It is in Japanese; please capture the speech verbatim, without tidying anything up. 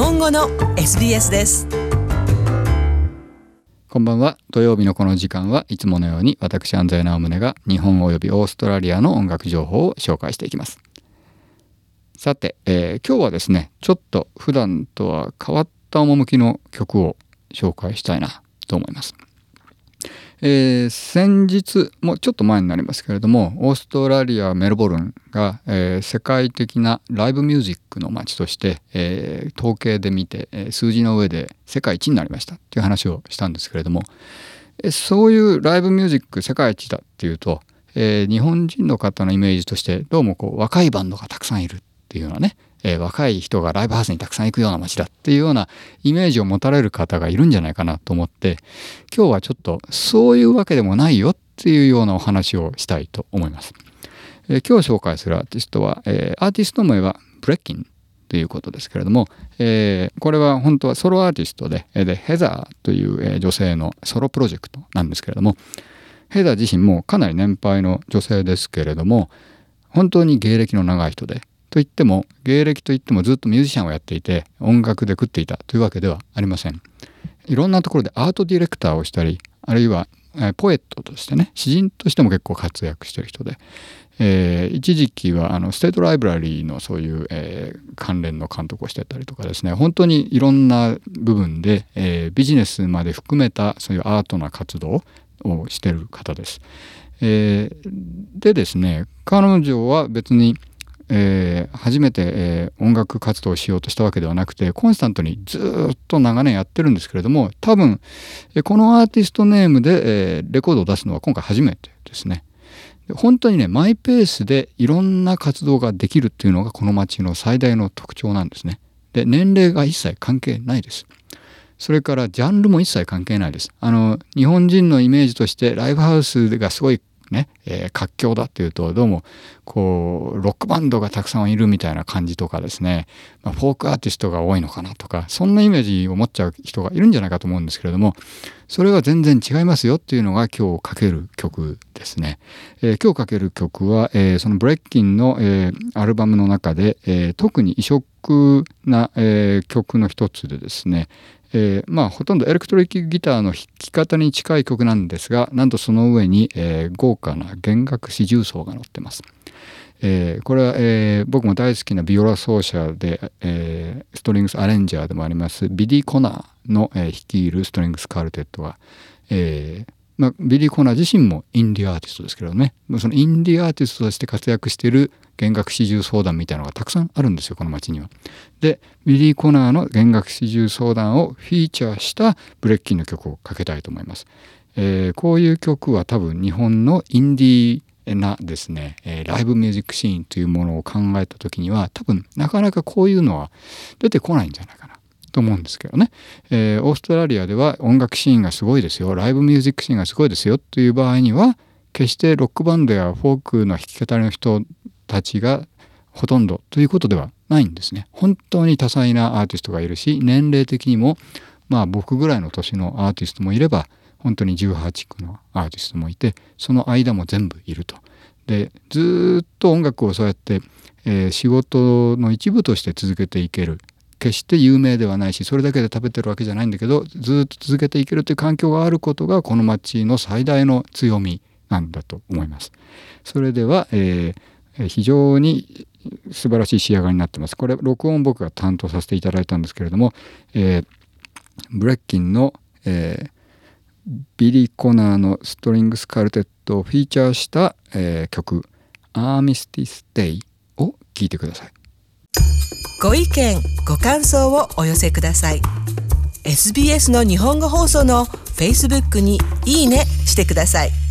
本語の エスビーエス です。 こんばんは。土曜日のこの時間はいつものように私安西直宗が日本およびオーストラリアの音楽情報を紹介していきます。さて、えー、今日はですねちょっと普段とは変わった趣の曲を紹介したいなと思います。えー、先日もうちょっと前になりますけれどもオーストラリアメルボルンが、えー、世界的なライブミュージックの街として、えー、統計で見て、えー、数字の上で世界一になりましたっていう話をしたんですけれども、えー、そういうライブミュージック世界一だっていうと、えー、日本人の方のイメージとしてどうもこう若いバンドがたくさんいるっていうようなね、えー、若い人がライブハウスにたくさん行くような街だっていうようなイメージを持たれる方がいるんじゃないかなと思って今日はちょっとそういうわけでもないよっていうようなお話をしたいと思います。えー、今日紹介するアーティストは、えー、アーティスト名はブレッキンということですけれども、えー、これは本当はソロアーティストで、でヘザーという、えー、女性のソロプロジェクトなんですけれども、ヘザー自身もかなり年配の女性ですけれども本当に芸歴の長い人でといっても芸歴といってもずっとミュージシャンをやっていて音楽で食っていたというわけではありません。いろんなところでアートディレクターをしたりあるいはポエットとしてね詩人としても結構活躍している人で、えー、一時期はあのステートライブラリーのそういう、えー、関連の監督をしてたりとかですね本当にいろんな部分で、えー、ビジネスまで含めたそういうアートな活動をしている方です。えー、でですね彼女は別にえー、初めて、えー、音楽活動をしようとしたわけではなくてコンスタントにずっと長年やってるんですけれども多分、えー、このアーティストネームで、えー、レコードを出すのは今回初めてですね。で本当にねマイペースでいろんな活動ができるっていうのがこの街の最大の特徴なんですね。で年齢が一切関係ないです。それからジャンルも一切関係ないです。あの日本人のイメージとしてライブハウスがすごいね、えー、活況だっていうとどうもこうロックバンドがたくさんいるみたいな感じとかですね、まあ、フォークアーティストが多いのかなとかそんなイメージを持っちゃう人がいるんじゃないかと思うんですけれどもそれは全然違いますよっていうのが今日かける曲ですね。えー、今日かける曲は、えー、そのブレッキンの、えー、アルバムの中で、えー、特に異色な、えー、曲の一つでですねえー、まあほとんどエレクトリックギターの弾き方に近い曲なんですがなんとその上に、えー、豪華な弦楽四重奏が載ってます。えー、これは、えー、僕も大好きなビオラ奏者で、えー、ストリングスアレンジャーでもありますビリー・コナーの、えー、率いるストリングスカルテットが、えーまあ、ビリー・コナー自身もインディアーティストですけどねそのインディアーティストとして活躍している弦楽四重奏団みたいなのがたくさんあるんですよこの街には。でビリー・コナーの弦楽四重奏団をフィーチャーしたブレッキンの曲をかけたいと思います。えー、こういう曲は多分日本のインディーなですね、えー、ライブミュージックシーンというものを考えた時には多分なかなかこういうのは出てこないんじゃないかなと思うんですけどね。えー、オーストラリアでは音楽シーンがすごいですよライブミュージックシーンがすごいですよという場合には決してロックバンドやフォークの弾き語りの人たちがほとんどということではないんですね。本当に多彩なアーティストがいるし年齢的にもまあ僕ぐらいの年のアーティストもいれば本当にじゅうはち区のアーティストもいてその間も全部いると。でずっと音楽をそうやって、えー、仕事の一部として続けていける決して有名ではないしそれだけで食べてるわけじゃないんだけどずっと続けていけるという環境があることがこの街の最大の強みなんだと思います。それでは、えー非常に素晴らしい仕上がりになってます。これ録音僕が担当させていただいたんですけれども、えー、ブレッキンの、えー、ビリー・コナーのストリングスカルテットをフィーチャーした、えー、曲アーミスティス・デイを聴いてください。 ご意見ご感想をお寄せください。 エスビーエス の日本語放送の Facebook にいいねしてください。